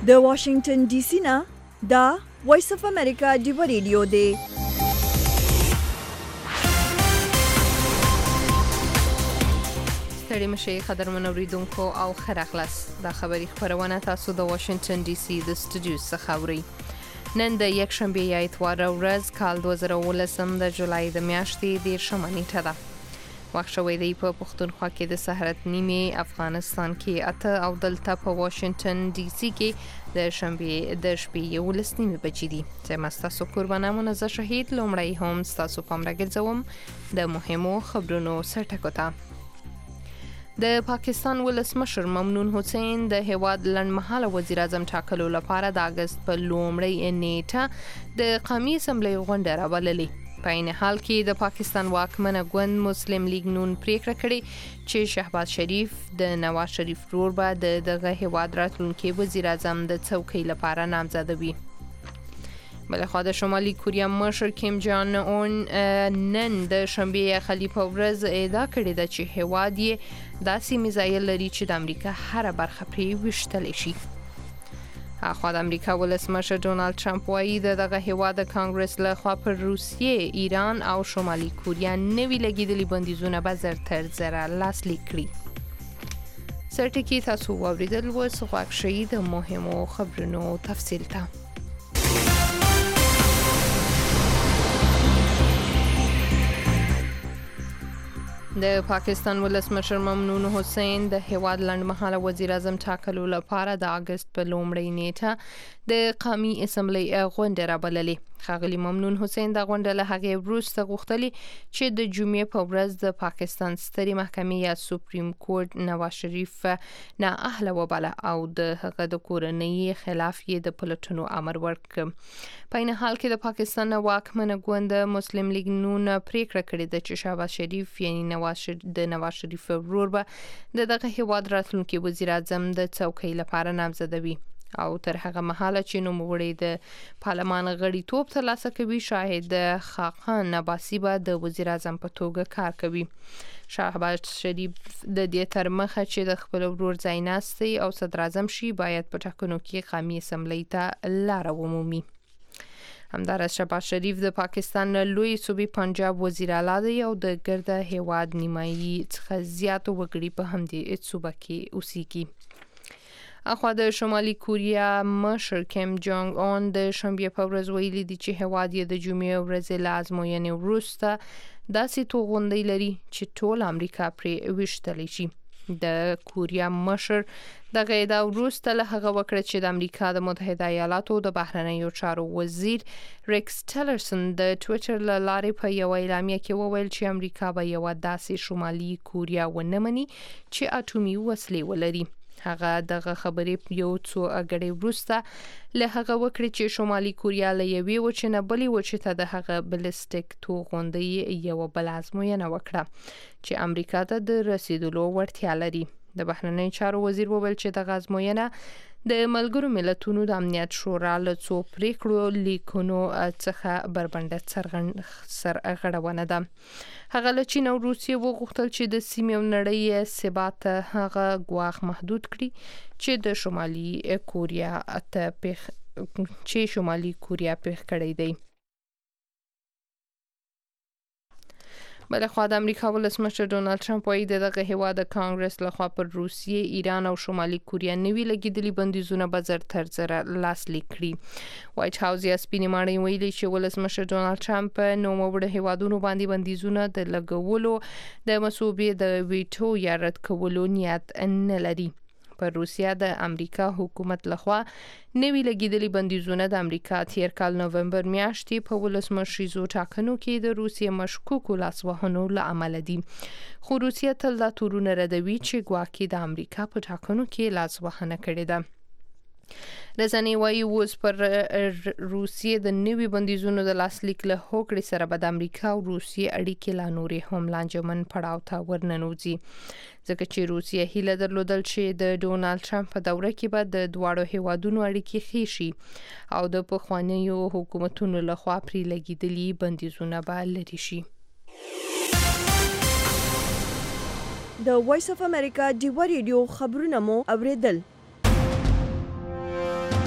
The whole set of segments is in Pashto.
د واشنگټن ډي سي نه دا وایس اف امریکا دی ریډیو دی. ستړي مشي قدرمن اوریدونکو او خیر اخلاص دا خبری خبرونه تاسو د واشنگټن ډي سي د سټوډیو څخه اورئ. نن د یک شنبه یا اتوار ورځ کال 2019 د جولای د میاشتې 10 نیټه ده. وخت شوی دی په پښتونخوا کې د سحرت نیمه افغانستان کې اته او دلته په واشنگټن ډي سي کې د شنبه د شپې 11 نیمه بجې دي. زما تاسو قربانه منزه شهید لومړی هم تاسو پام راګرځوم د مهمو خبرونو سرټکوتا. د پاکستان ولسمشر ممنون حسین د هیواد لنډمهاله وزیر اعظم ټاکلو لپاره د اگست په لومړۍ نیټه د قومي اسمبلی غونډه راوړلې. په عین حال کې د پاکستان واکمنه ګوند مسلم لیگ نون پریکړه کړې چې شهباز شریف د نواز شریف ورور به دغه هیواد راتلونکي وزیر اعظم د څوکۍ لپاره نامزده وي. بلخوا د شمالي کوریا مشر کیم جان اون نن د شنبه خلیفه ورځ ادعا کړې ده چې هیواد یې داسې میزایل لري چې د امریکا هر برخه پرې وشتلی شي. اخوا د امریکا ولسمشر ډونالد ټرمپ وايي دغه هیواد د کانګرس له خوا پر روسیې، ایران او شمالي کوریا نوي لګیدلي بندیزونه به زر تر زره لاسلیک کړي. سرټکی تاسو واوریدل اوس غوږ شئ د مهمو خبرونو تفصیل ته. د پاکستان ولسمشر ممنون حسین د هیواد لنډمهاله وزیر اعظم ټاکلو لپاره د اگست په لومړۍ نیټه د قومي اسمبلی غونډه راوړلې. ښاغلي ممنون حسین د غونډې له هغې وروسته غوښتلي چې د جمعې په ورځ د پاکستان سترې محکمې یا سپریم کورټ نواز شریف نااهله وباله او د هغه د کورنۍ خلاف یې د پلټنو امر ورکړ. په عین حال کې د پاکستان واکمنه ګوند مسلم لیگ نون پریکړه کړې ده چې شهباز شریف یعنی د نواز شریف ورور به دغه هیواد راتلونکي وزیر اعظم د څوکۍ لپاره نامزده وي او تر هغه مهاله چې نوموړی د پارلمان غړیتوب ترلاسه کوي شاهد خاقان عباسي به د وزیر اعظم په توګه کار کوي. شهباز شریف د دې تر مخه چې د خپل ورور ځایناستي او صدر اعظم شي باید په ټاکنو کې قومي اسمبلی ته لار ومومي. همدارس شهباز شریف د پاکستان لوی صوبې پنجاب وزیر اعلی دی او د ګرده هیواد نیمایي څخه زیاتو وګړي په همدې صوبه کې اوسېږي. اخوا د شمالي کوریا مشر کیم جانګ اون د شنبه په ورځ ویلي دی چې هیواد یې د جمعې ورځې له ازموینې وروسته داسې توغندۍ لري چې ټول امریکا پرې ویشتلی شي. د کوریا مشر دغه ادعا وروسته له هغه وکړه چې د امریکا د متحده ایالاتو د بهرنیو چارو وزیر ریکس ټیلرسن د ټویټر له لارې په یو اعلامیه کې وویل چې امریکا به یو داسې شمالي کوریا ونه مني چې اټومي وسلې ولري. هغه دغه خبرې یو څو اګړې وروسته له هغه وکړي چې شمالي کوریا له یوې وچې نه بلې وچې ته د هغه بلستیک توغندۍ یو بل ازموینه وکړه چې امریکا ته د رسیدلو وړتیا لري. د بهرنیو چارو وزیر وویل چې دغه ازموینه د ملګرو ملتونو د امنیت شورا له څو پریکړو لیکونو څخه بربنډه سرغړونه ده. هغه له چین او روسیې وغوښتل چې د سیمې او نړۍ ثبات هغه ګواښ محدود کړي چې د شمالي کوریا پیښ کړی دی. بلخوا د امریکا ولسمشر ډونالد ټرمپ وايي دغه هیواد د کانګرس لخوا پر روسیې، ایران او شمالي کوریا نوي لګیدلي بندیزونه به زر تر زره لاسلیک کړي. وایټ هاوس یا سپینې ماڼۍ ویلي چې ولسمشر ډونالد ټرمپ نوموړو هیوادونو باندې بندیزونه د لګولو د مسودې د ویټو یا رد کولو نیت نه لري. پر روسیا د امریکا حکومت لخوا نوي لګیدلي بندیزونه د امریکا تیر کال نومبر میاشتې په ولسمشریزو ټاکنو کې د روسیې مشکوکو لاسوهنو له امله دي. خو روسیه تل دا تورونه ردوي چې ګواکې د امریکا په ټاکنو کې لاسوهنه کړې ده. رسنۍ وايي اوس پر روسیې د نوي بندیزونو د لاسلیک له هوکړې سره به د امریکا او روسیې اړیکې لا نورې هم لانجمن پړاو ته ورننوځي ځکه چې روسیې هیله درلودل چې د ډونالد ټرمپ په دوره کې به د دواړو هیوادونو اړیکې ښې شي او د پخوانیو حکومتونو لخوا پرې لګیدلي بندیزونه به لرې شي. د وایس اف امریکا دی ریډیو خبرونه مو اوریدل.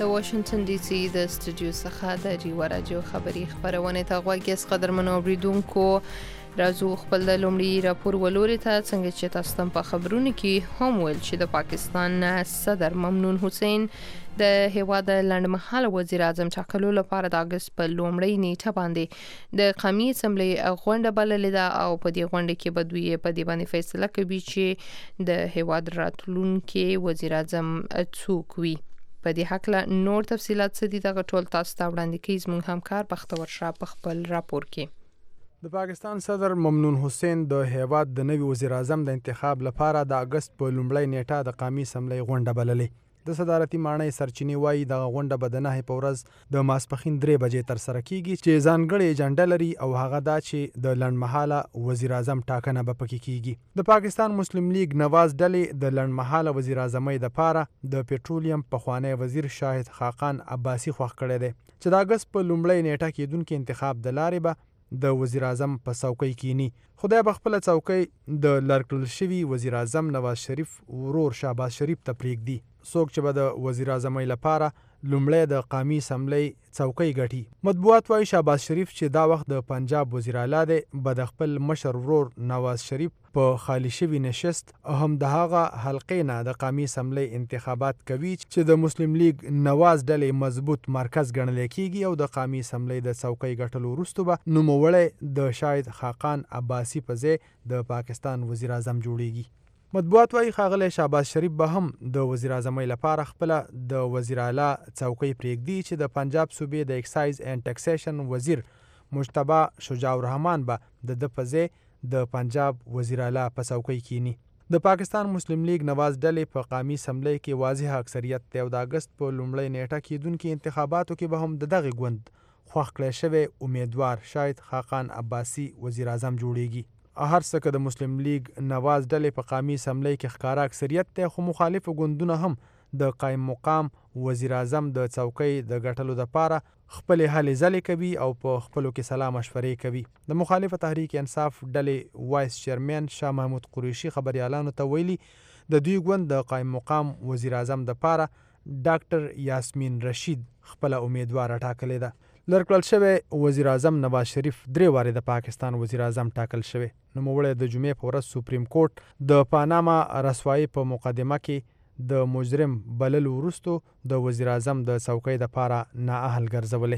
د واشنگټن ډي سي د سټوډیو څخه د ډیوا راډیو خبري خبرونه ته غوږ یاست قدرمنو اوریدونکو. راځو خپل د لومړي راپور ولوري ته څنګه چې تاسو ته په خبرونه کې هم ویل چې د پاکستان صدر ممنون حسین د هیواد لنډمهاله وزیر اعظم ټاکلو لپاره د اگست په لومړۍ نیټه باندې د قومي اسمبلی غونډه بللې ده او په دې غونډه کې به دوی په دې باندې فیصله کوي چې د هیواد راتلونکي وزیر اعظم څوک وي. په دې حق نور تفصيلات څه دي دغه ټول تاسو ته وړاندې کوي زموږ همکار بختور شاه په خپل راپور کې. د پاکستان صدر ممنون حسین د هیواد د نوي وزیر اعظم د انتخاب لپاره د اگست په لومړۍ نیټه د قومي اسمبلی غونډه بللې. د صدارتي ماڼۍ سرچینې وایي د غونډه به د 9 په ورځ د ماسپښین 3 بجې تر سره کیږي چې ځانګړې ایجنډا لري او هغه دا چې د لنډمهاله وزیر اعظم ټاکنه به پکې کیږي. د پاکستان مسلم لیگ نواز ډلې د لنډمهاله وزیر اعظمۍ لپاره د پېټرولیم پخوانی وزیر شاهد خاقان عباسی خوښ کړی دی چې د اگست په لومړۍ نیټه کېدونکي انتخاب د لارې به د وزیر اعظم په څوکۍ کینی. خدای به خپل څوکۍ د لړکل شوی وزیر اعظم نواز شریف ورور شهباز شریف ته پریږدي. څوک چې به د وزیر اعظمۍ لپاره لومړی د قومي اسمبلی څوکۍ ګټي. مطبوعات وايي شهباز شریف چې دا وخت د پنجاب وزیر اعلی دی به د خپل مشر ورور نواز شریف په خالی شوی نشست هم د هغه حلقې نه د قومي اسمبلی انتخابات کوي چې د مسلم لیگ نواز ډلې مضبوط مرکز ګڼل کیږي او د قومي اسمبلی د څوکۍ ګټلو وروسته به نوموړی د شاهد خاقان عباسی په ځای د پاکستان وزیر اعظم جوړیږي. مطبوعات وايي ښاغلی شهباز شریف به هم د وزیر اعظمۍ لپاره خپل د وزیر اعلی څوکۍ پریږدي چې د پنجاب صوبې د اکسایز اینڈ ټیکسیشن وزیر مجتبی شجاع الرحمن به د په ځای د پنجاب وزیر اعلی په څوکۍ کینی. د پاکستان مسلم لیگ نواز ډلې په قومي اسمبلی کې واضح اکثریت دی او د اگست په لومړۍ نیټه کېدونکي انتخاباتو کې به هم د دغه ګوند خوښ کړی شوی امیدوار شاهد خاقان عباسی وزیر اعظم جوړیږي. هر څه که د مسلم لیگ نواز ډلې په قومي اسمبلی کې ښکاره اکثریت دی خو مخالفو ګوندونه هم د قایم مقام وزیر اعظم د څوکۍ د ګټلو لپاره خپلې هلې ځلې کوي او په خپلو کې سلا مشورې کوي. د مخالفه تحریک انصاف ډلې وایس چیرمن شاه محمود قریشي خبریالانو ته ویلي د دوی ګوند د قایم مقام وزیر اعظم لپاره ډاکټر یاسمین رشید خپل امیدوار ټاکلې ده. لړکړل شوی وزیر اعظم نواز شریف 3 وارې د پاکستان وزیر اعظم ټاکل شوی. نوموړی د جمعې په ورځ سپریم کورټ د پاناما رسوایی په مقدمه کې د مجرم بللو وروسته د وزیر اعظم د څوکۍ لپاره نااهل ګرځولې.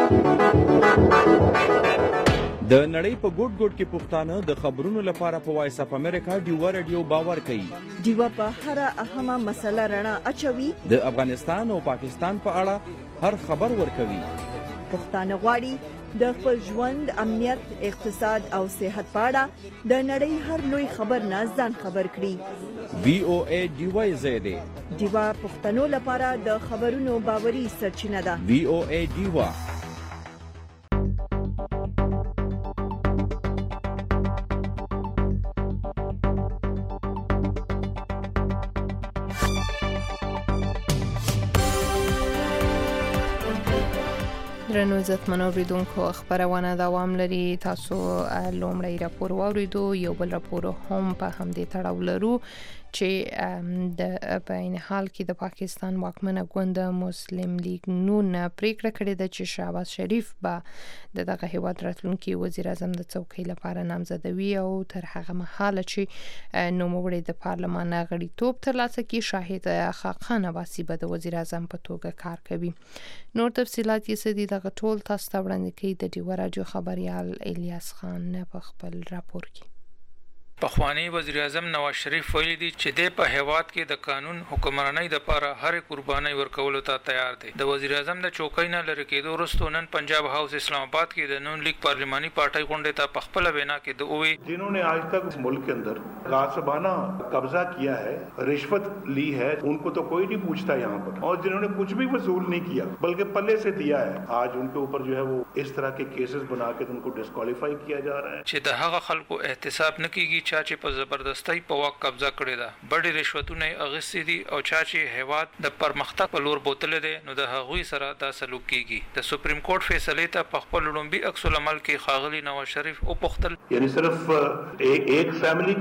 د نړۍ په ګوټ ګوټ کې پښتانه د خبرونو لپاره په وایس اف امریکا ډیوا رادیو باور کوي. ډیوا په هر اهمه مسله رڼا اچوي. د افغانستان او پاکستان په اړه هر خبر ورکوي. پښتانه غواړي د خپل ژوند امنیت اقتصاد او صحت په اړه د نړۍ هر لوی خبر نه ځان خبر کړي. VOA ډیوا زیاده ډیوا پښتنو لپاره د خبرونو باوري سرچینه ده. VOA ډیوا درنو عزتمنو اوریدونکو خبرونه دوام لري. تاسو لومړی راپور واوریدو یو بل راپور هم په همدې تړاو لرو چې د په حال کې د پاکستان واکمنه ګوند مسلم لیگ نون پریکړه کړې ده چې شهباز شریف به دغه هیواد راتلونکي وزیر اعظم د څوکۍ لپاره نامزدوي او تر هغه مهاله چې نوموړی د پارلمان غړیتوب ترلاسه کړي شاهد خاقان عباسی به د وزیر اعظم په توګه کار کوي. نور تفصيلات یې سدي دغه ټول تاسو ته وړاندې کوي د ډیوا راډیو خبريال الیاس خان په خپل راپور کې. پخوانی وزیر اعظم نواز شریف ویلي دي چې د په هیواد کې د قانون حکمرانۍ لپاره هر قرباني ورکولو ته تیار دي. د وزیر اعظم د چوکۍ نه لری کېدو وروسته نن پنجاب هاوس اسلام آباد کې د نون لیگ پارلیماني پارټي غونډه ته په خپل وینا کې د اووي जिन्होंने आज तक इस मुल्क के अंदर गासबाना कब्जा किया है, रिश्वत ली है, उनको तो कोई नहीं पूछता यहाँ पर, और जिन्होंने कुछ भी वसूल नहीं किया बल्कि पल्ले से दिया है, आज उनके ऊपर जो है वो इस तरह के केसेस बना के उनको डिस्क्वालीफाई किया जा रहा है. چې د هغه خلکو احتساب نکېږي چې په زبردستۍ په واک قبضه کړی ده. بډې رشوتونه اغستې دي او چې هیواد د پرمختګ په لور بوتل دي نو د هغوی سره دا سلوک کیږي. د سپریم کورټ فیصله ته په خپل لومبي عکس العمل کې خاغلی نواز شریف او پختل یعنی صرف ایک فیملی کا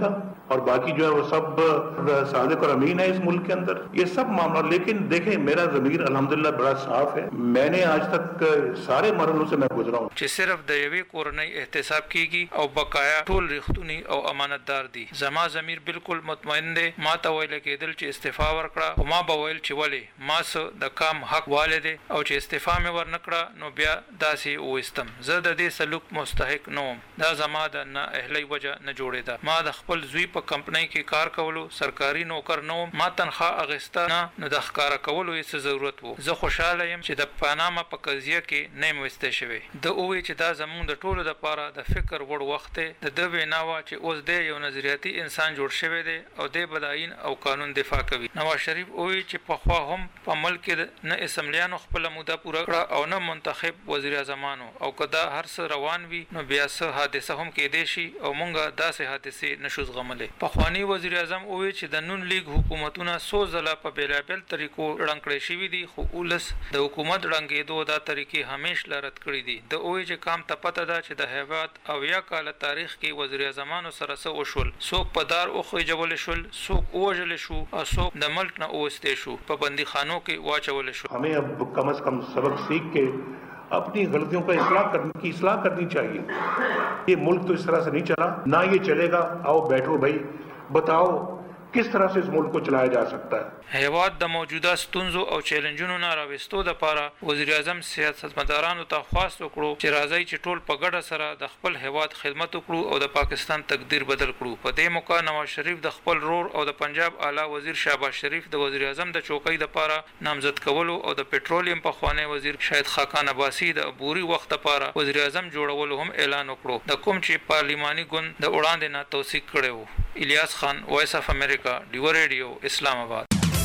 और बाकी जो है वो सब सादिक और अमीन है इस मुल्क के अंदर, ये सब मामला। लेकिन देखें, मेरा ज़मीर अल्हम्दुलिल्लाह बड़ा साफ है। मैंने आज तक सारे मरहलों से मैं गुजरा हूँ چې صرف د یوې کورنۍ احتساب کیږي او بقایا ټول رښتونی او امانتدار دي. زما ضمیر بالکل مطمئن دی. ما ته ویل کېدل چې استعفا ورکړه، او ما به ویل چې ولې ما څه د کام حق والده او چې استعفا مې ورنکړه نو بیا داسې وستم. زه د دې سلوک مستحق نوم. دا زما د نه اهلی وجه نه جوړېده. ما د خپل زوی په کمپنۍ کې کار کولو، سرکاري نوکر نوم، ما تنخواه اغسته نه، نو د ښکارا کولو یې څه ضرورت وو. زه خوشاله یم چې د پاناما په قضیه کې نه یم وستی شوی. د اووی چې دا زموږ د ټولو لپاره د فکر وړ وخت دی. د وینا وا چې اوس د یو نظریاتي انسان جوړ شوی دی او د بداین او قانون دفاع کوي. نواز شریف اووی چې په خوا هم په ملک کې نه اسمبلیانو خپل موده پوره کړه او نه منتخب وزیر اعظمانو، او کدا هر څه روان وي نو بیا څه حادثه هم کېدې شي او مونږه داسې حادثې نشو زغملې. پخوانی وزیر اعظم اووی چې د نون لیگ حکومتونه څو ځله په بیلابل طریقو ړنګ کړی شوي دي، خو اولس د حکومت ړنګېدو دا طریقې همیش لرت کړي دي. د اووی چې کام ته پته ده چې د هیواد او یا کال تاریخ کې وزیر اعظمانو سره څه وشول. څوک په دار وخېجول شول، څوک ووژل شو او څوک د ملک نه اوستی شو، په بندي خانو کې واچول شو. हमें अब कम से कम सबक सीख के अपनी गलतियों का इस्लाह करनी चाहिए. ये मुल्क तो इस तरह से नहीं चला, ना ये चलेगा. आओ बैठो भाई, बताओ किस तरह से इस मुल्क को चलाया जा सकता है. هیواد د موجوده ستونزو او چیلنجونو نه راوستو لپاره وزیر اعظم سیاستمدارانو ته خواست وکړو چې راځي چې ټول په ګډه سره د خپل هیواد خدمت وکړو او د پاکستان تقدیر بدل کړو. په دې موقع نواز شریف د خپل رور او د پنجاب اعلی وزیر شهباز شریف د وزیر اعظم د چوکۍ لپاره نامزد کولو او د پټرولیم په خوانی وزیر شاهد خاقان عباسی د عبوري وخت لپاره وزیر اعظم جوړولو هم اعلان وکړو، د کوم چې پارلیماني ګوند د وړاندې نه توثیق کړی و. الیاس خان، وایس اف امریکا، ډیو ریډیو، اسلام آباد.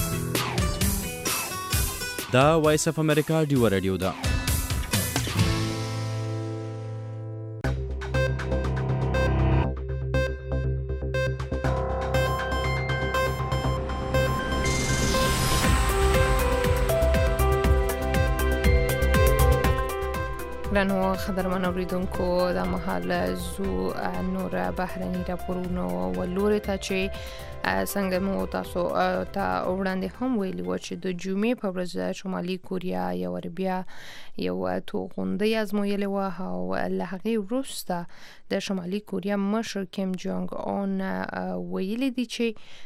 دا وایس اف امریکا ډیو ریډیو ده. ګرانو خبرمن اوریدونکو، د مهال زو نور بهرني راپورونو ولوري ته چې څنګه مو تاسو ته وړاندې هم ویلي و چې د جمعې په ورځ شمالي کوریا یو بیا یو توغندۍ ازمویلې وه، او له هغې وروسته د شمالي کوریا مشر کیم جونګ اون ویلي دي چې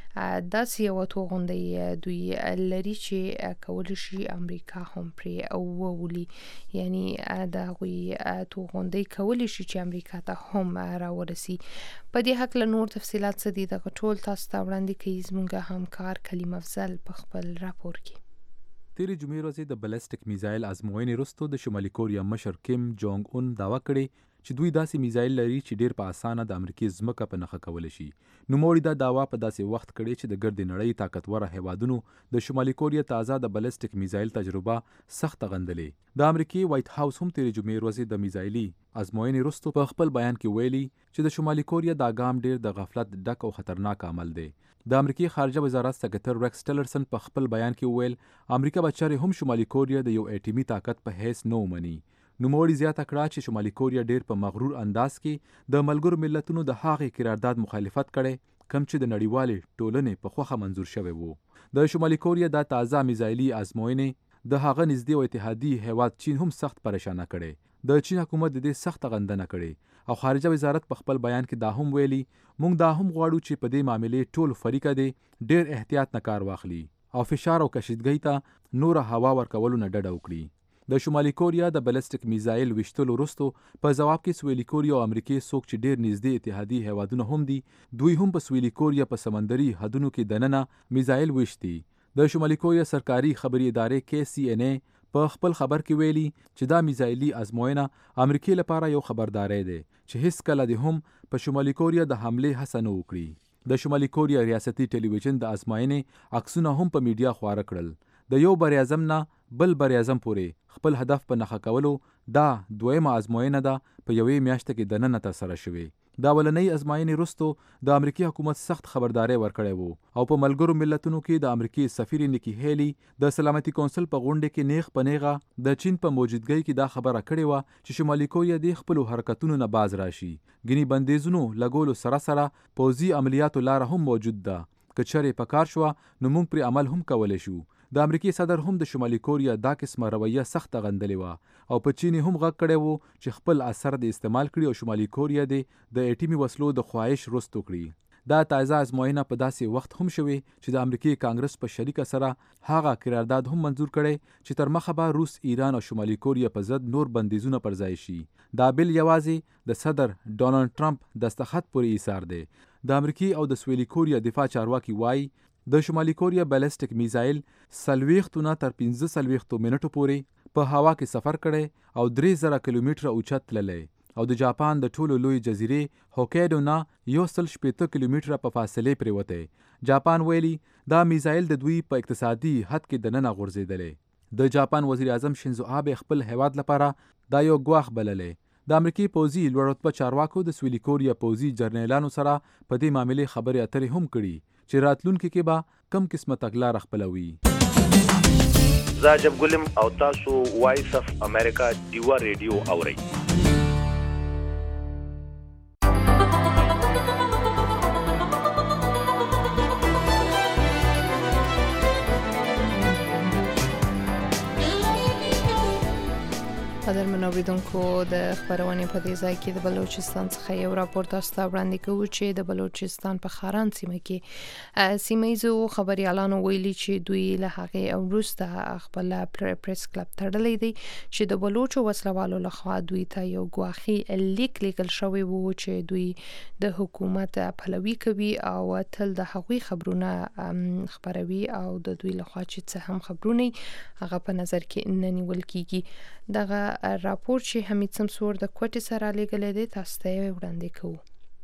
داسې یو توغندۍ دوی لري چې کولی شي امریکا هم پرې وولي. یعنی د هغوی توغندۍ کولی شي چې امریکا ته هم راورسي. په دې هکله نور تفصیلات څه دي دغه ټول تاسو ته وړاندې کوي زموږ همکار کلیم افضل په خپل راپور کې. تیرې جمعې ورځې د بلسټیک میزایل ازموینې وروسته د شمالي کوریا مشر کیم جونګ اون دعوا کړې چې دوی داسې میزایل لري چې ډیر په اسانه د امریکای ځمکه په نښه کولی شي. نوموړي دا دعوا په داسې وخت کړې چې د ګردې نړۍ طاقتوره هیوادونو د شمالي کوریا تازه د بلسټیک میزایل تجربه سخت غندلې. د امریکای وایټ هاوس هم تیرې جمعې ورځې د میزایلي ازموینې وروسته په خپل بیان کې ویلي چې د شمالي کوریا دا ګام ډیر د غفلت ډک او خطرناک عمل دی. د امریکای خارجه وزارت سکرټر ریکس ټیلرسن په خپل بیان کې ویل امریکا به چارې هم شمالي کوریا د یو اټومي طاقت په حیث نه ومني. نوموړي زیاته کړه چې شمالي کوریا ډیر په مغرور انداز کې د ملګرو ملتونو د هغې قرارداد مخالفت کړي کوم چې د نړیوالې ټولنې په خوښه منظور شوی وو. د شمالي کوریا د تازه میزایلي ازموینې د هغه نږدې او اتحادي هیواد چین هم سخت پریشانه کړي. د چین حکومت د دې سخت غندنه کړي او خارجه وزارت په خپل بیان کې دا هم ویلي موږ دا هم غواړو چې په دې معاملې ټول فریقه دي ډیر احتیاط نه کار واخلي او فشار او کشیدګۍ ته نور هوا ورکولو نه ډډه وکړي. د شمالي کوریا د بلسټیک میزایل وشتلو وروسته په جواب کې سویلي کوریا او امریکای څوک چې ډیر نږدې اتحادي هیوادونه هم دي دوی هم په سویلي کوریا په سمندري حدونو کې دننه میزایل وشتي. د شمالي کوریا سرکاري خبري ادارې KCNA په خپل خبر کې ویلي چې دا میزایلي ازموینه امریکای لپاره یو خبرداري دی چې هیڅ کله د هم په شمالي کوریا د حمله هڅه نه وکړي. د شمالي کوریا ریاستي ټلویزیون د ازموینې عکسونه هم په میډیا خپاره کړل. د یو بری اعظم نه بل بری اعظم پورې خپل هدف په نښه کولو دا دویمه ازموینه ده په یوې میاشت کې دننه ترسره شوې. دا ولنۍ ازمایښتې وروسته د امریکای حکومت سخت خبرداری ورکړی وو او په ملګرو ملتونو کې د امریکای سفیر نیکی هیلی د سلامتي کونسل په غونډه کې نیغ په نیغه د چین په موجودګۍ کې دا خبره کړې وه چې شمالي کوریا د خپلو حرکتونو نه باز راشي. ګینې بندیزونو لګولو سره سره پوځي عملیاتو لاره هم موجود ده. که چېرې په کار شوه نو موږ پرې عمل هم کولی شو. د امریکای صدر هم د شمالي کوریا دا قسمه رویه سخته غندلې وه او په چین هم غږ کړی وو چې خپل اثر د استعمال کړي او شمالي کوریا د اټیمي وسلو د خواهش رستو کړي. دا تازه ازموینه په داسې وخت هم شوې چې د امریکای کانګرس په شریکه سره هغه قرارداد هم منظور کړی چې تر مخه به روس، ایران او شمالي کوریا په ضد نور بندیزونه پر ځای شي. دا بیل یوازې د صدر ډونالډ ټرمپ دستخط پورې ایثار دی. د امریکای او د سویلي کوریا دفاع چارواکي وایي د شمالي کوریا بیلسټیک میزایل 40 نه تر 45 منټو پورې په هوا کې سفر کړی او 3000 کیلومتره اوچت تللی او د جاپان د ټولو لوی جزیرې هوکایډو نه 160 کیلومتره په فاصلې پرېوتی. جاپان ویلي دا میزایل د دوی په اقتصادي حد کې دننه غورځېدلی. د جاپان وزیر اعظم شینزو آبه خپل هیواد لپاره دا یو ګواښ بللی. د امریکای پوځي لوړ رتبه چارواکو د سویلي کوریا پوځي جرنیلانو سره په دې معاملې خبرې اترې هم کړي چې راتلونکي کې به کم قسمه تګلاره خپلوي. زه عجب ګلم او تاسو وایس اف امریکا ډیوا ریډیو اورئ. قدرمن اوریدونکو د خبرونې په دې ځای کې د بلوچستان څخه یو راپور تاسو ته وړاندې کوو چې د بلوچستان په خاران سیمه کې سیمه‌یزو خبريالانو ویلي چې دوی له هغې وروسته خپل پریس کلب تړلی دی چې د بلوچو وسلوالو لخوا دوی ته یو ګواښي لیک لیکل شوی وو چې دوی د حکومت پلوي کوي او تل د هغوی خبرونه خبروي او د دوی لخوا چې څه هم خبرونه هغه په نظر کې نه نیول کیږي. دغه راپور چې حمید سمسور د کوټې سره لېږلی دی تاسو ته یې وړاندې کوو.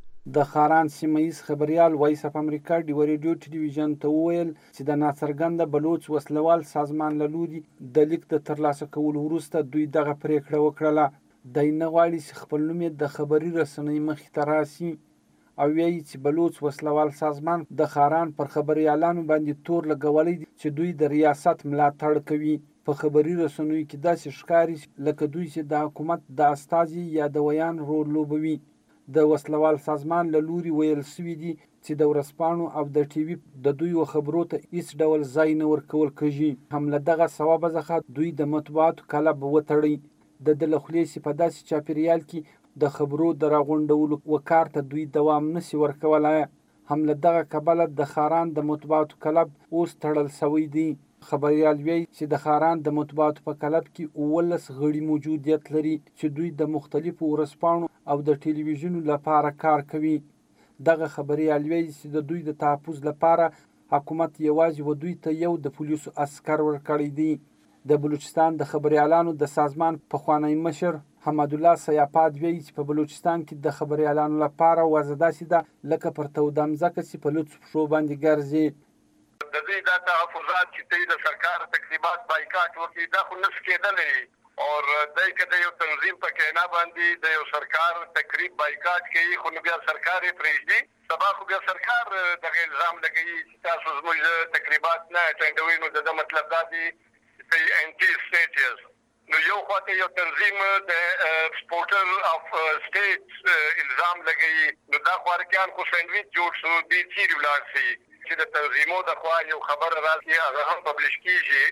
د خاران سیمه‌یز خبریال وایس اف امریکا ډیوا ریډیو ټلویزیون ته وویل چې د ناڅرګنده بلوچ وسلوال سازمان له لوري د لیک د ترلاسه کولو وروسته دوی دغه پریکړه وکړله. دی نه غواړي چې خپل نوم یې د خبري رسنۍ مخې ته راسي او وایي چې بلوچ وسلوال سازمان د خاران پر خبریالانو باندې تور لګولی دی چې دوی د ریاست ملاتړ کوي. په خبري رسنیو کې داسې ښکاري لکه دوی چې د حکومت د استازي یا د ویان رول لوبوي. د وسلوال سازمان له لوري ویل سوي دي چې د ورځپاڼو او د ټي وي د دوی خبرو ته هیڅ ډول ځای نه ورکول کېږي. هم له دغه سببه څخه دوی د مطبوعاتو کلب وتړي. د ده له خولې چې په داسې چاپېریال کې د خبرو د راغونډولو وکار ته دوی دوام نشي ورکولی. هم له دغه کبله د خاران د مطبوعاتو کلب اوس تړل سوی دی. خبریال وایي چې د خاران د مطبوعاتو په کلب کې 19 غړي موجودیت لري چې دوی د مختلفو ورځپاڼو او د ټلویزیونو لپاره کار کوي. دغه خبریال وایي چې د دوی د تحفظ لپاره حکومت یوازې و دوی ته یو د پولیسو عسکر ورکړی دی. د بلوچستان د خبریالانو د سازمان پخوانی مشر حمدالله سیاپاد وایي چې په بلوچستان کې د خبریالانو لپاره وضع داسې ده لکه پر توده مځکه چې په لوڅو پښو باندې ګرځي. د دوی دا تحفظات چې دوی د سرکار تقریبات بایکاټ وکړي دا خو نشي کېدلی او دای که د یو تنظیم په کینا باندې د یو سرکار تقریب بایکاټ کوي خو نو بیا سرکار یې پرېږدي سبا خو بیا سرکار دغه الزام لګوي چې تاسو زموږ تقریبات نه اټینډوئ نو د ده مطلب دا دی چې انټي سټیټ یاست. نو یو خواته یو تنظیم د سپورټر اف سټیټ الزام لګوي نو دا خوارکیان خو سینډویچ جوړ شو دې چیرې ولاړ شي چې د تنظیمو د خوا یو خبر راسي هغه هم پبلش کیږي.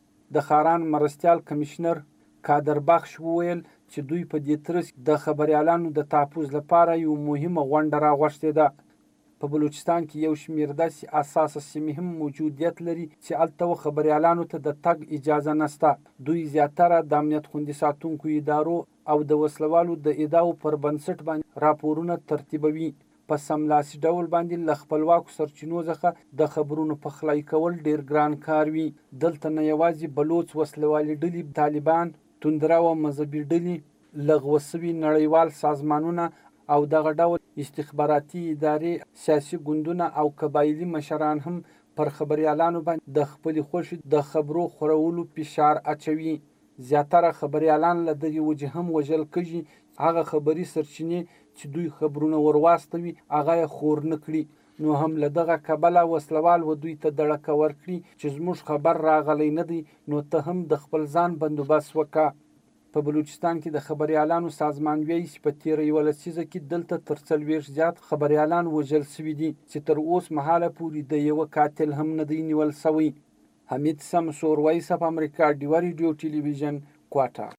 د خاران مرستیال کمشنر کادر بخش وویل چې دوی په دې ترڅ د خبریالانو د تحفظ لپاره یو مهمه غونډه راغوښتې ده. په بلوچستان کې یو شمېر داسې اساسه سیمې هم موجودیت لري چې هلته خبریالانو ته د تګ اجازه نشته. دوی زیاتره د امنیت خوندي ساتونکو ادارو او د وسلوالو د ادعاو پر بنسټ باندې راپورونه ترتیبوي. په سملاسي ډول باندې له خپلواکو سرچینو څخه د خبرونو پخلی کول ډیر ګران کار وي. دلته نه یوازې بلوچ وسلوالي ډلې، طالبان، توندره او مذهبي ډلې، لغوه سوي نړیوال سازمانونه او دغه ډول استخباراتي ادارې، سیاسي ګوندونه او قبایلي مشران هم پر خبریالانو باندې د خپلې خوښې د خبرو خورولو فشار اچوي. زیاتره خبریالان له دغې وجې هم وژل کېږي. هغه خبري سرچینې چې دوی خبرونه ورواستوي هغه یې خور نه کړي. نو هم له دغه کبله وسلوال و دوی ته دړکه ورکړي چې زموږ خبر راغلی نه دی، نو ته هم د خپل ځان بندوبست وکړه. په بلوچستان کې د خبریالانو سازمان وایي چې په تیره 1 لسیزه کې دلته تر 40 زیات خبریالان وژل شوي دي چې تر اوس مهاله پورې د یوه قاتل هم نه دی نیول شوی. حمید سمسور، وایس اف امریکا، ډیوه ریډیو ټلویزیون، کوټه.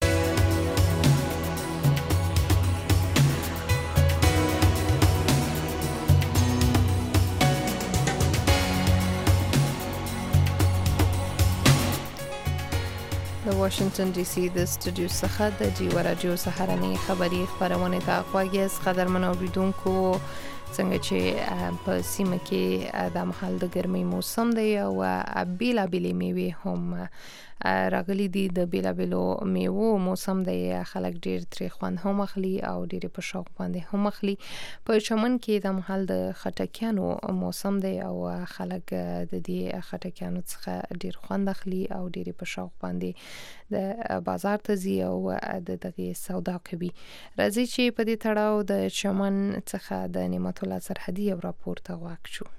د واشنگټن ډي سي د سټوډیو څخه د ډیوه راډیو سهارنۍ خبري خبرونه ته غواړئ. قدرمن اوریدونکو، څنګه چې په سیمه کې د مهال د ګرمۍ موسم دی او بیلابېلې میوې هم راغلي دي. د بیلابېلو میوو موسم دی، خلک ډېر ترې خوند هم اخلي او ډېر په شوق باندې هم اخلي. په چمن کې د مهال د خټکیانو موسم دی او خلک د دې خټکیانو څخه ډېر خوند اخلي او ډېر په شوق باندې د بازار ته ځي او د دغه سودا کوي. راځي چې په دې تړاو د چمن څخه د نعمت الله سرحدي یو راپور ته غواړو شو.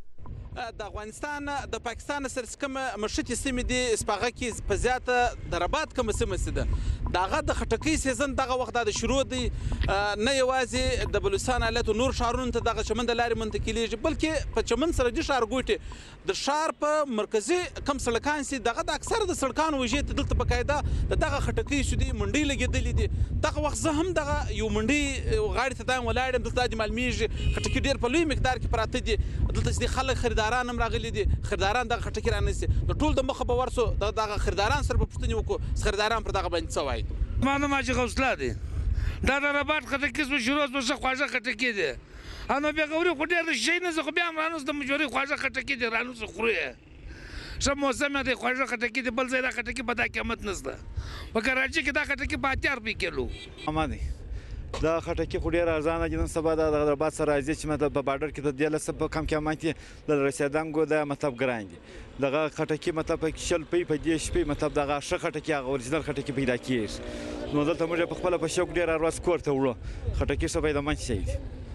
د افغانستان د پاکستان سره کوم مشتي سیمې دي سپاغه کې په زیاته د رباط کوم سیمه ده داغه د خټکی سیزن دغه وخت د شروع دی، نه یوازې د بلوچستان ایالت او نور شهرونو ته دغه چمن د لارې منتقلیږي، بلکې په چمن سره د ښارګوټي د ښار په مرکزي کم سړکان سي دغه د اکثر د سړکانو وجې ته دلته بقاعده دغه خټکی شدي منډي لګېدلې دي. دغه وخت زه هم دغه یو منډي غاړې ته دایم ولاړم، دلته د معلومیږي خټکی ډېر په لوی مقدار کې پراته دي. دلته چې خلک خریداران هم راغلي دي، خریداران دغه خټکی رانیسي. د ټول د مخه به ورسو دغه خریداران سره په پوښتنې وکړو خریداران پر دغه باندې څه وایي. ما نه ماجي غوسله دي دا د رباط خټکی څه شروع څه خواږه خټکی دي. انا بیا غوري خو ډېر شي نه زه خو بیا رانوس د مجوري خواږه خټکی دي رانوس خوري. ښه موسم دی خواږه خټکی دي، بل ځای دا خټکی په دا قیمت نشته. په کراچي کې دا خټکی په 80 روپۍ کیلو. امادي دا خټکی خو ډېر ارزانه دي. نن سبا د رباط سره راځي چې مطلب په بارډر کې د 10 په کم قیمت د رسیدانګو د مطلب ګران دي. دغه خټکی مطلب په 40 روپۍ په 10 روپۍ مطلب دغه ښه خټکی هغه اورجینال خټکی پیدا کیږي. نو دلته موږ په خپل په شوق ډېر ارواز کور ته وړو خټکی څه پیدا منځ شي.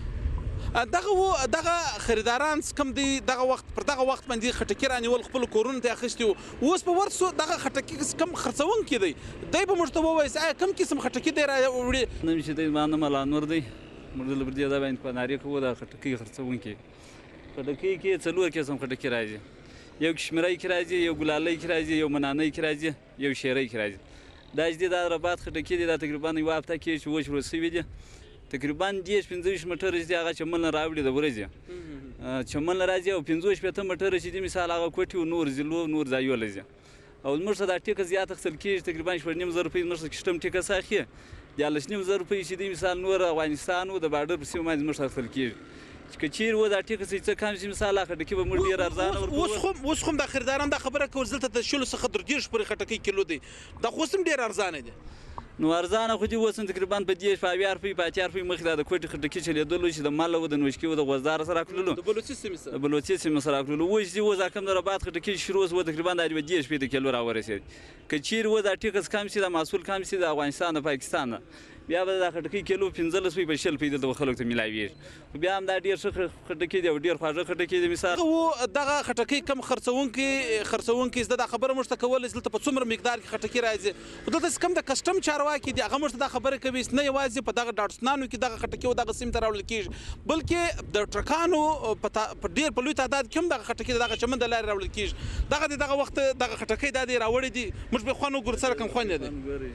دغه خریداران کم دي دغه وخت پر دغه وخت باندې خټکی رانیول خپل کورونو ته اخیستي اوس په ورسو دغه خټکی کم خرڅون کې دی دای په مرتبه وایي کم قسم خټکی دی راوړي نو چې دی مانه ملانور دی مرده لبر دی دا باندې په ناری کوو د خټکی خرڅون کې خټکی کې څلور قسم خټکی راځي. یو کشمیري کې راځي، یو ګلالي کې راځي، یو منانی کې راځي، یو شیري کې راځي. دا چې د رباط خټکی دی دا تقریبا یو هفته کې چې وښ ورسوي دي تقریبا 10-15 مټر چې هغه چمن راوړي د ورځي چمن راځي او 15 مټر چې د مثال هغه کوټي نور زلو نور ځایو لږه او موږ دا ټیکه زیات خپل کېږي تقریبا 9.5 روپۍ موږ کشتم ټیکه ساخي د 9.5 روپۍ چې د مثال نور افغانستان او د بارډر په سیمه باندې موږ خپل کېږي کچیر و دا ټیکه څه کم چې مثال خټکی به موږ ډیر ارزانه اوس خو د خریداران د خبره کول زلته د شلو څخه در ډیر پورې خټکی کیلو دی دا خو سم ډیر ارزانه دي. نو ارزانه خو دې وسن تقریبا په 10 په 20 روپۍ په 80 روپۍ مخې د کوټي خټکی چلیدلو چې د مال او د نوشکی او د غوزدار سره کړلو د بلوچستان سره کړلو و چې و ځکه د رباط خټکی شروع و تقریبا د 10 روپۍ د کیلو راورسید کچیر و دا ټیکس کم شي د محصول کم شي د افغانستان او پاکستان بیا به د خټکی کیلو 15 روپۍ په 10 روپۍ د خلکو ته ملاوي بیا هم دا ډیر ښه خټکی دی او ډیر خواږه خټکی دی مثال او دغه خټکی کم خرڅونکي زده خبره مشته کول زلته په څومره مقدار کې خټکی راځي دلته کم د کسٹم چارواکي دی هغه مشته خبره کوي نه یوازې په دغه ډاټسنانو کې دغه خټکی او دغه سیم تراول کیږي بلکې د ټرکانو په ډیر په لوی تعداد کې دغه خټکی دغه چمن د لارې راول کیږي دغه وخت دغه خټکی د راوړې دي موږ به خوانو ګور سره کم خوان دي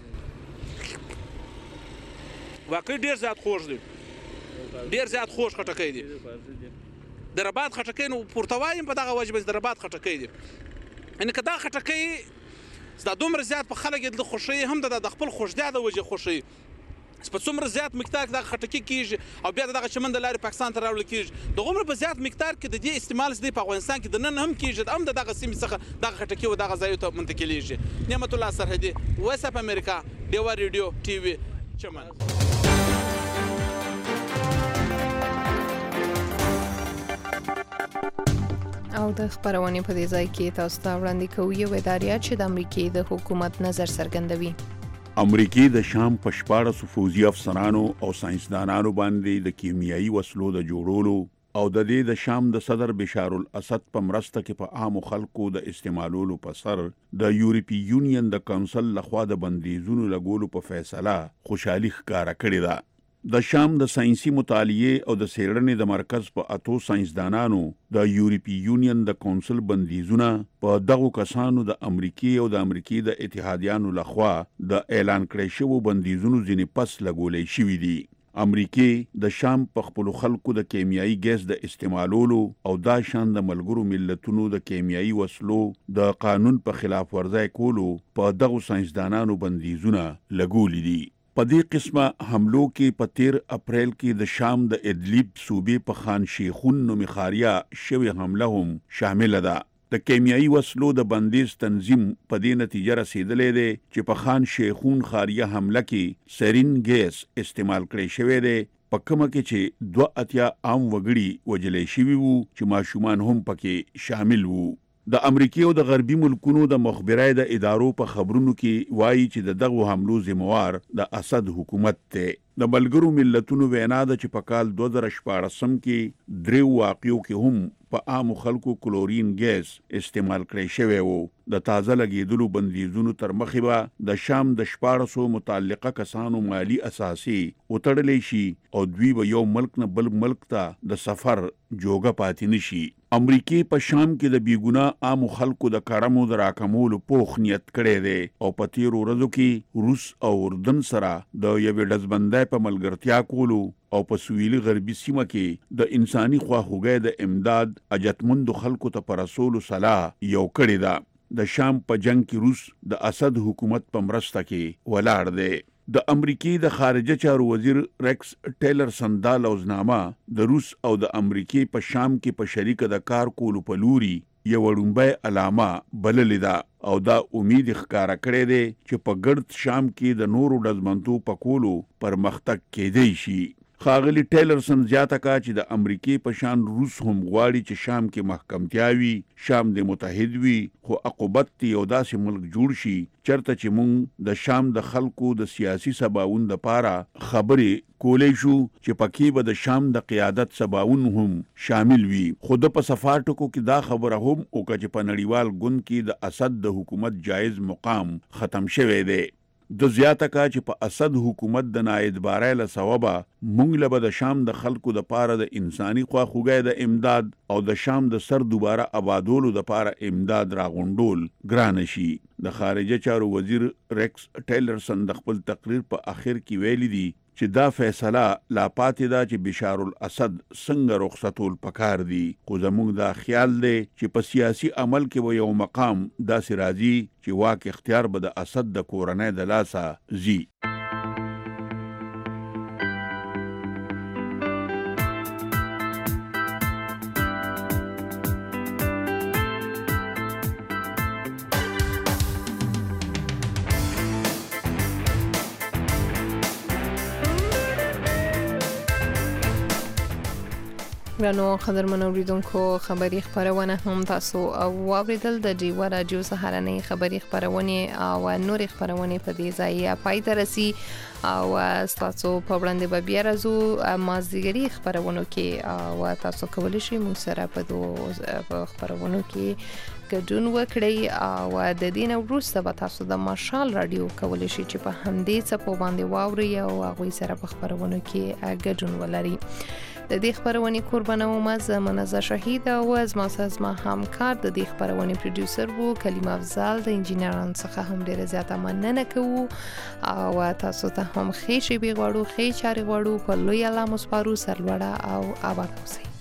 واقعي ډیر زیات خوش دي ډیر زیات خوش خټکی دي د رباط خټکی نو پورتوایم په دغه وجه د رباط خټکی دي ان کدا خټکی دا دومره زیات په خلک د خوشي هم د خپل خوشدیا د وجه خوشي په څومره زیات مقدار د خټکی کیږي او بیا دغه چمن د لارې پاکستان ته راوړل کیږي د عمر په زیات مقدار کې د دې استعمال زده په افغانستان کې د نن هم کیږي هم دغه سیمې څخه دغه خټکی او دغه ځایو ته منتقلیږي. نعمت الله سرحدي وایس اف امریکا ډیوا ریډیو ټي وي چمن. او د خبرونې په دې ځای کې تاسو ته وړاندې کوو یو ادارې چې د امریکای د حکومت نظر څرګندوي. امریکای د شام په 14 فوزي افسرانو او ساينسدانانو باندې د کیمیاوي وسلو د جوړولو او د دې د شام د صدر بشار الاسد په مرسته کې په عام خلکو د استعمالولو په سر د یورپی یونین د کونسل لخوا د بندیزونو لګولو په فیصله خوشحالي ښکارا کړې ده. د شام د ساينسي مطالعې او د څېړنې د مرکز په 8 ساينسدانانو د یورپی یونین د کونسل بندیزونه په دغو کسانو د امریکای او د امریکای د اتحادیانو لخوا د اعلان کړی شوو بندیزونو ځینې پس لګولې شوي دي. امریکای د شام په خپل خلکو د کیمیاوي ګیس د استعمالولو او دا شان د ملګرو ملتونو د کیمیاوي وسلو د قانون په خلاف ورزي کولو په دغو ساينسدانانو بندیزونه لګولې دي. په دې قسمه حملو کې په 13 اپریل کې د شام د ادلیب صوبې په خان شیخون نومي خاریه شوی حمله هم شامل ده. د کیمیاوي وسلو د بندیز تنظیم په دې نتیجه رسیدلې ده چې په خان شیخون خاریه حمله کې سرین ګیس استعمال کړی شوی دی، په کومه کې چې 2 عام وګړي وجلې شوي وو چې ماشومان هم پکې شامل وو. د امریکای او د غربي ملکونو د مخبرای د ادارو په خبرونو کې وایي چې د دغه حملو ذمہوار د اسد حکومت ته. د ملګرو ملتونو وینا ده چې په کال 2014 کې 3 واقعو کې هم په عام خلکو کلورین ګیس استعمال کړی شوی وو. د تازه لګیدلو بندیزونو تر مخې به د شام د 1400 متعلقه کسانو مالی اساسي وتړلې شي او دوی به یو ملک نه بل ملک ته د سفر جوګه پاتې نشي. امریکای په شام کې د بیګونه عام خلکو د کارمو د راکمولو پوخ نیت کړی دی او په 13 ورځو کې روس او اردن سره د یوې ډزبندۍ په ملګرتیا کولو او په سویلي غربي سیمه کې د انساني خواخوږۍ د امداد اجتمند خلکو ته پر رسول صلاح یو کړی دا. د شام په جنگ کې روس د اسد حکومت په مرسته کې ولاړ دی. د امریکای د خارجه چارو وزیر ریکس ټیلرسن دا لوزنامه د روس او د امریکای په شام کې په شریکه د کار کولو په لوري یو وړومبی علامه بللې ده او دا امید ښکارا کړې ده چې په ګرد شام کې د نورو ډزمنتو په کولو پرمختګ کېدی شي. خاغلی ټیلرسن زیاته کا چې د امریکای په شان روس هم غواړي چې شام کې محکمتیا وي، شام د متحد وي، خو عقوبت یو داسې ملک جوړ شي چرته چې مونږ د شام د خلکو د سیاسي سباوون د پاره خبرې کولې شو چې پکې به د شام د قیادت سباوون هم شامل وي. خود په صفاټکو کې دا خبره هم او چې په نړیوال ګوند کې د اسد د حکومت جایز مقام ختم شوی دی. د زیاته کا چې په اسد حکومت د نااعتبارۍ له سببه مونږ له د شام د خلکو د پاره د انساني خواخوږۍ د امداد او د شام د سر دوباره آبادولو د پاره امداد راغونډول ګران شي. د خارجه چارو وزیر ریکس ټیلرسن د خپل تقریر په اخر کې ویلي دي چې دا فیصله لا پاتې ده چې بشار الاسد څنګه رخصتول پکار دي، خو زموږ دا خیال دی چې په سیاسي عمل کې به یو مقام داسې راځي چې واک اختیار به د اسد د کورنۍ د لاسه ځي. ګرانو قدرمنو اوریدونکو، خبري خبرونه هم تاسو واوریدل. د ډیوا راډیو سهارنۍ خبري خبرونه او نورې خبرونه په دې ځای پای ته رسي او تاسو په وړاندې به بیا راځو مازدیګري خبرونو کې او تاسو کولی شئ موږ سره په دوه خبرونو کې ګډون وکړئ او د دې نه وروسته به تاسو د مشال راډیو کولی شئ چې په همدې څپو باندې واورئ او هغوی سره په خبرونو کې ګډون ولرئ. د دې خبرونې قربانه وم زه منزه شهید او زما همکار د دې خبرونې پروډوسر وو کلیم افضل. د انجینرانو څخه هم ډیره زیاته مننه کوو او تاسو ته هم ښې شېبې غواړو، ښې چارې غواړو. په لوی الله مو سپارو. سرلوړه او آباد اوسئ.